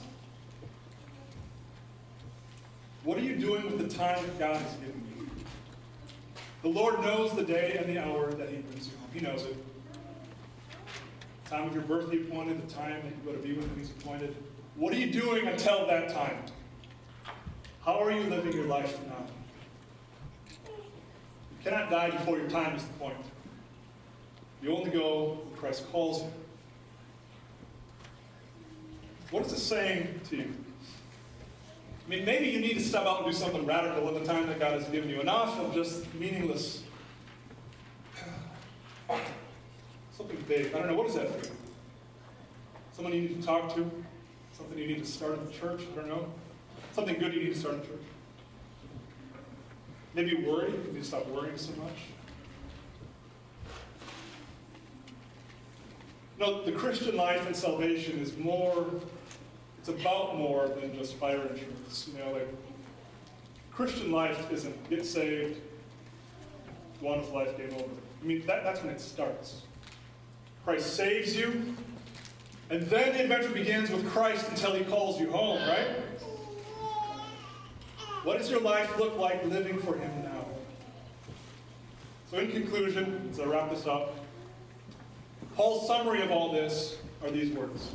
What are you doing with the time that God has given you? The Lord knows the day and the hour that he brings you home. He knows it. The time of your birth he appointed, the time that you go to be with him he's appointed. What are you doing until that time? How are you living your life now? You cannot die before your time is the point. You only go when Christ calls you. What is it saying to you? I mean, maybe you need to step out and do something radical in the time that God has given you. Enough of just meaningless. Something big. I don't know. What is that for you? Someone you need to talk to? Something you need to start in the church? I don't know. Something good you need to start in the church? Maybe worry. You need to stop worrying so much. The Christian life and salvation is more, it's about more than just fire insurance. Christian life isn't get saved, go on with life, game over. I mean, that's when it starts. Christ saves you, and then the adventure begins with Christ until he calls you home, right? What does your life look like living for him now? So in conclusion, as I wrap this up, Paul's summary of all this are these words.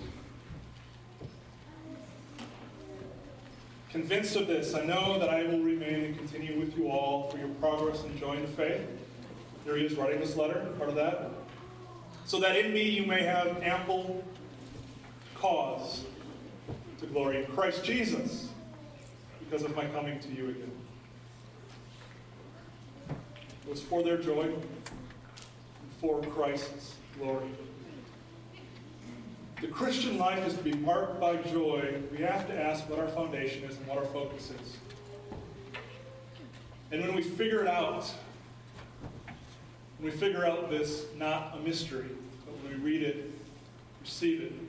Convinced of this, I know that I will remain and continue with you all for your progress and joy in the faith. There he is writing this letter, part of that. So that in me you may have ample cause to glory in Christ Jesus because of my coming to you again. It was for their joy and for Christ's glory. The Christian life is to be marked by joy. We have to ask what our foundation is and what our focus is. And when we figure it out, when we figure out this not a mystery, but when we read it, receive it,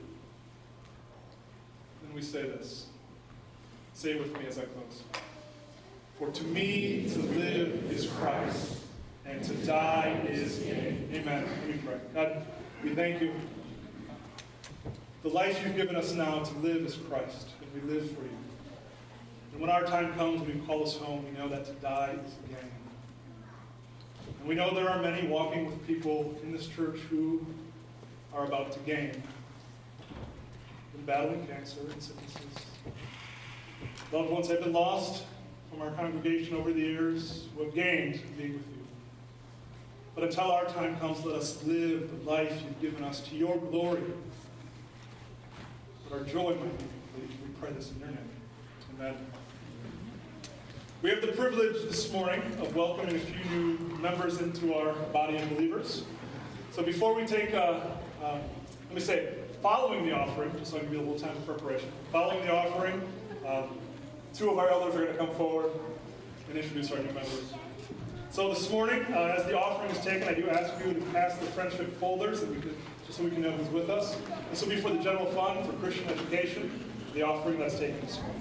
then we say this. Say it with me as I close. For to me to live is Christ, and to die is gain. Amen. Let me pray. God, we thank you. The life you've given us now to live is Christ, and we live for you. And when our time comes, when you call us home, we know that to die is gain. And we know there are many walking with people in this church who are about to gain. In battling cancer and sicknesses. Loved ones have been lost from our congregation over the years who have gained being with you. But until our time comes, let us live the life you've given us to your glory. That our joy might be complete. We pray this in your name. Amen. We have the privilege this morning of welcoming a few new members into our body of believers. So before we take, following the offering, just so I can give you a little time of preparation. Following the offering, two of our elders are going to come forward and introduce our new members. So this morning, as the offering is taken, I do ask you to pass the friendship folders, just so we can know who's with us. This will be for the general fund for Christian education, the offering that's taken this morning.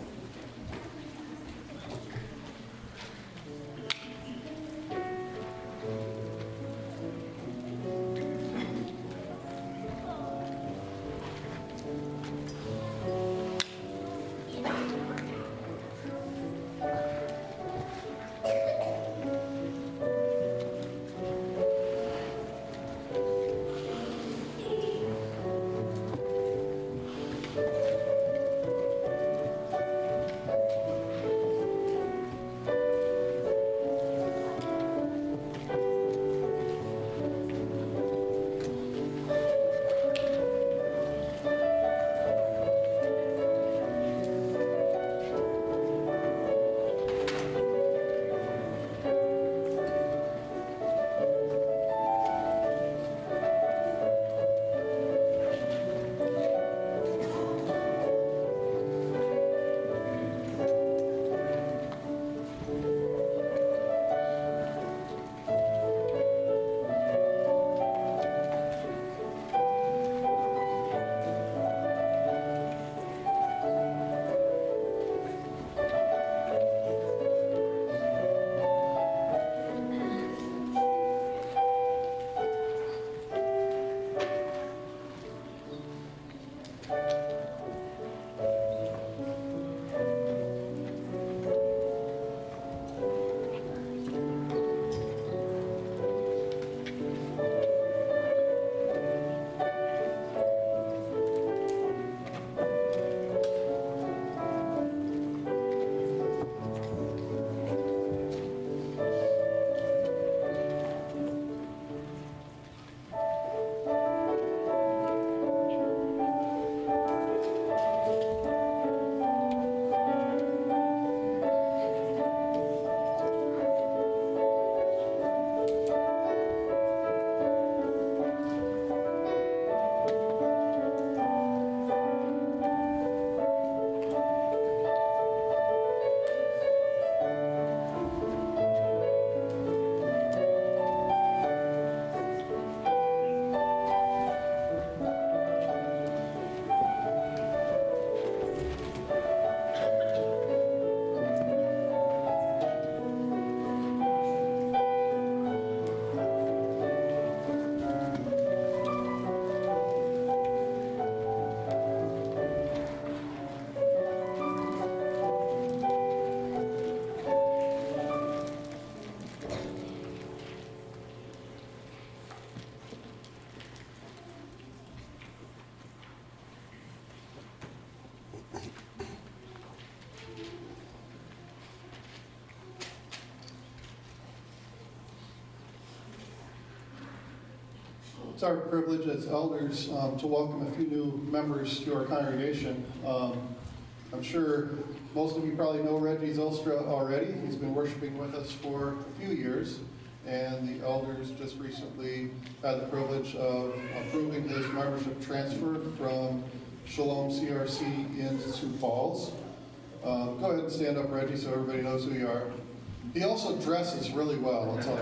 It's our privilege as elders to welcome a few new members to our congregation. I'm sure most of you probably know Reggie Zylstra already. He's been worshiping with us for a few years, and the elders just recently had the privilege of approving his membership transfer from Shalom CRC in Sioux Falls. Go ahead and stand up, Reggie, so everybody knows who you are. He also dresses really well, I'll tell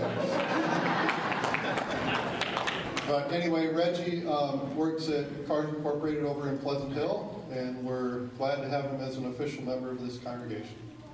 you. But anyway, Reggie works at Cars Incorporated over in Pleasant Hill, and we're glad to have him as an official member of this congregation.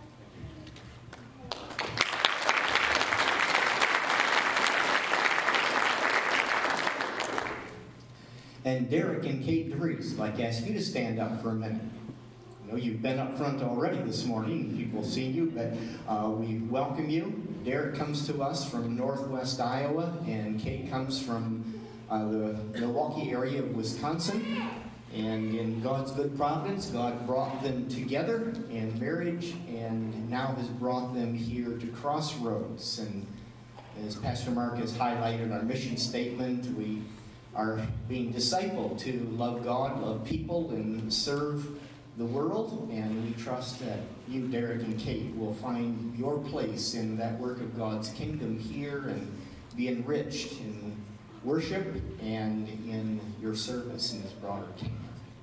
And Derek and Kate DeVries, I'd like to ask you to stand up for a minute. I know you've been up front already this morning, people have seen you, but we welcome you. Derek comes to us from northwest Iowa, and Kate comes from the Milwaukee area of Wisconsin. And in God's good providence, God brought them together in marriage, and now has brought them here to Crossroads. And as Pastor Mark has highlighted our mission statement, we are being discipled to love God, love people, and serve the world. And we trust that you, Derek and Kate, will find your place in that work of God's kingdom here and be enriched in worship and in your service in His broader kingdom.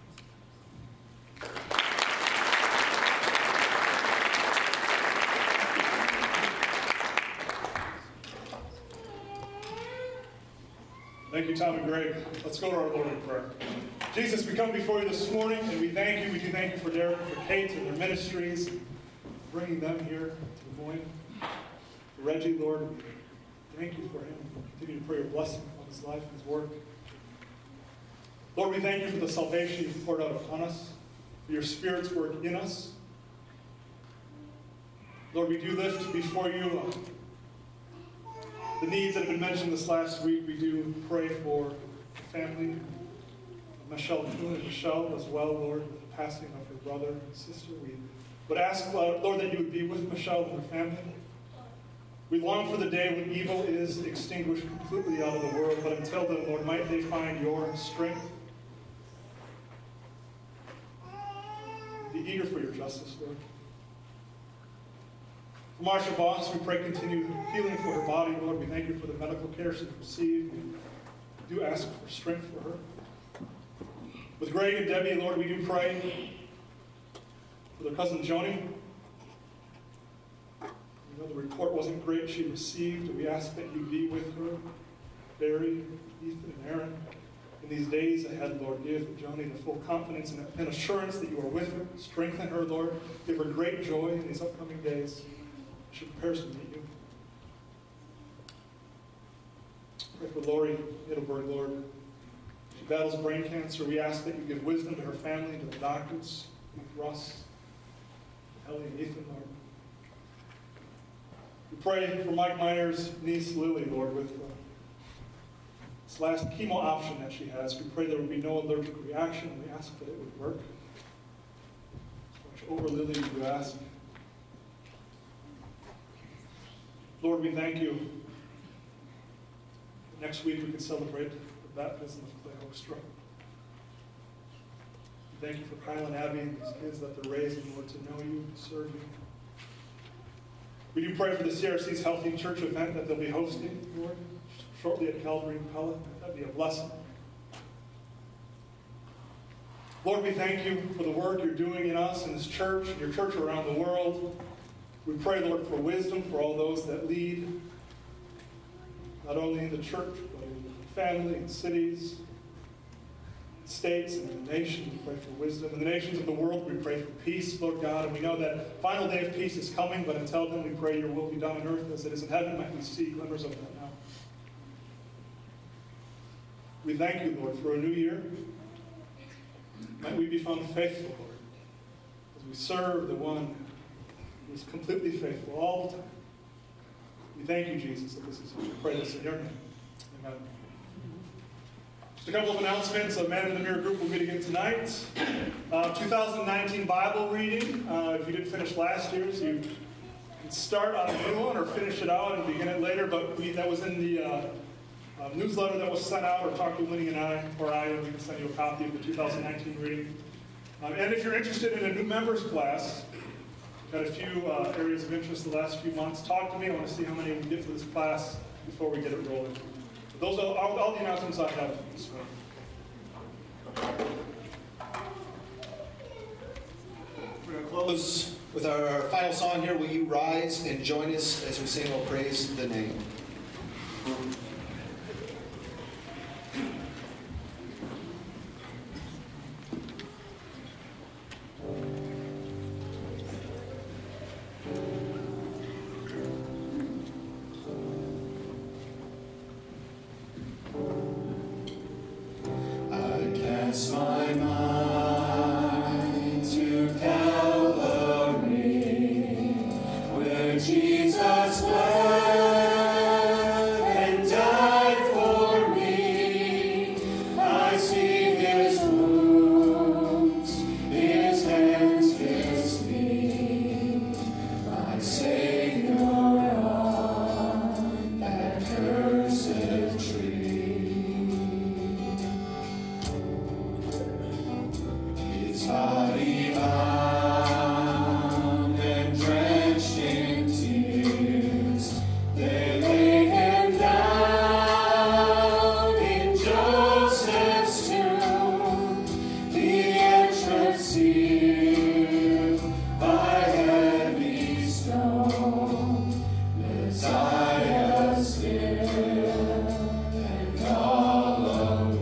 Thank you, Tom and Greg. Let's go to our Lord in prayer. Jesus, we come before you this morning, and we thank you. We do thank you for Derek and for Kate and their ministries, bringing them here to Des Moines. For Reggie, Lord, thank you for him. Continue to pray your blessing on his life and his work. Lord, we thank you for the salvation you've poured out upon us, for your Spirit's work in us. Lord, we do lift before you the needs that have been mentioned this last week. We do pray for the family of Michelle Kuhn and Michelle as well, Lord, with the passing of her brother and sister. We would ask, Lord, that you would be with Michelle and her family. We long for the day when evil is extinguished completely out of the world, but until then, Lord, might they find your strength. Be eager for your justice, Lord. For Marsha Voss, we pray continued healing for her body, Lord. We thank you for the medical care she's received. We do ask for strength for her. With Greg and Debbie, Lord, we do pray for their cousin Joni. We know the report wasn't great she received. We ask that you be with her, Barry, Ethan, and Aaron. In these days ahead, Lord, give Joni the full confidence and assurance that you are with her. Strengthen her, Lord. Give her great joy in these upcoming days. She prepares to meet you. Pray for Lori Middleberg, Lord. She battles brain cancer. We ask that you give wisdom to her family and to the doctors, with Russ, Ellie, and Ethan, Lord. We pray for Mike Meyer's niece, Lily, Lord, with this last chemo option that she has. We pray there would be no allergic reaction, and we ask that it would work. Watch over Lily, we do ask. Lord, we thank you. Next week we can celebrate the baptism of Clay Hoekstra. We thank you for Kyle and Abby and these kids that they're raising, Lord, to know you, to serve you. We do pray for the CRC's Healthy Church event that they'll be hosting, Lord, shortly at Calvary and Pella. That'd be a blessing. Lord, we thank you for the work you're doing in us, in this church, in your church around the world. We pray, Lord, for wisdom for all those that lead, not only in the church, but in family and cities, states, and in the nation. We pray for wisdom. In the nations of the world, we pray for peace, Lord God. And we know that final day of peace is coming, but until then, we pray your will be done on earth as it is in heaven. Might we see glimmers of that now. We thank you, Lord, for a new year. Might we be found faithful, Lord, as we serve the one who is completely faithful all the time. We thank you, Jesus, that this is, we pray this in your name. Amen. Just a couple of announcements. A Man in the Mirror group will meet again tonight. 2019 Bible reading. If you didn't finish last year's, you can start on a new one or finish it out and begin it later. But that was in the newsletter that was sent out, or talk to Winnie and I, and we can send you a copy of the 2019 reading. And if you're interested in a new members class, got a few areas of interest the last few months, talk to me. I want to see how many we can get for this class before we get it rolling. Those are all the announcements I have this morning. We're going to close with our final song here. Will you rise and join us as we sing "Oh Praise the Name"? My mind to Calvary, where Jesus bled and died for me. I see his wounds, his hands, his feet, my Savior on that cursed tree. Body bound and drenched in tears, they laid him down in Joseph's tomb, the entrance sealed by heavy stone. Messiah still and all alone.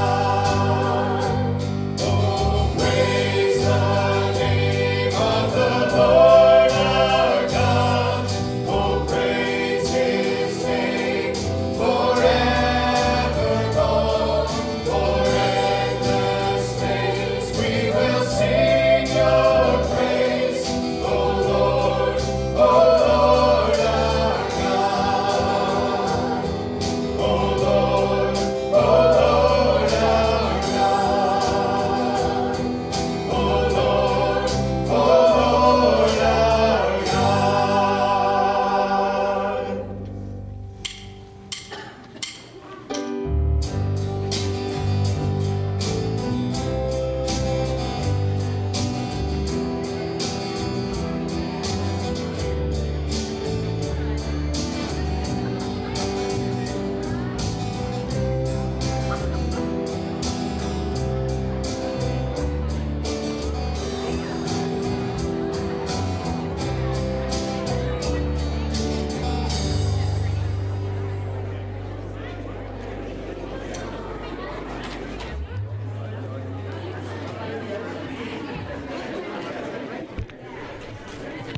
of the